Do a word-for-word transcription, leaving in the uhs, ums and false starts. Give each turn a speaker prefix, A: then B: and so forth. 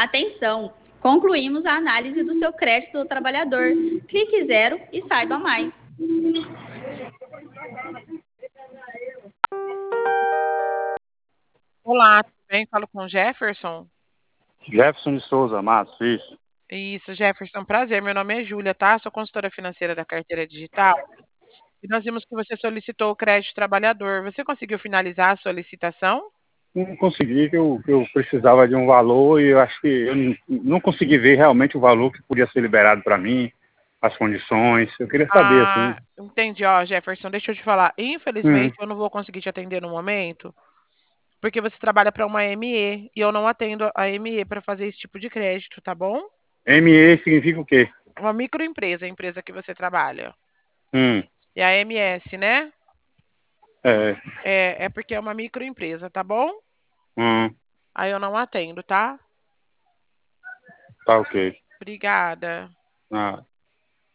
A: Atenção! Concluímos a análise do seu crédito do trabalhador. Clique zero e saiba mais.
B: Olá, tudo bem? Falo com o Jefferson.
C: Jefferson de Souza Matos, isso.
B: Isso, Jefferson, prazer. Meu nome é Júlia, tá? Sou consultora financeira da Carteira Digital. E nós vimos que você solicitou o crédito trabalhador. Você conseguiu finalizar a solicitação?
C: Não consegui, que eu, que eu precisava de um valor e eu acho que eu não, não consegui ver realmente o valor que podia ser liberado para mim, as condições. Eu queria saber, assim.
B: Ah, entendi. Ó, Jefferson, deixa eu te falar. Infelizmente,
C: Hum,
B: eu não vou conseguir te atender no momento, porque você trabalha para uma M E e eu não atendo a M E para fazer esse tipo de crédito, tá bom?
C: M E significa o quê?
B: Uma microempresa, a empresa que você trabalha.
C: Hum,
B: E a M S, né?
C: é,
B: É, é porque é uma microempresa, tá bom?
C: hum,
B: Aí eu não atendo, tá?
C: tá ok.
B: Obrigada.
C: Ah.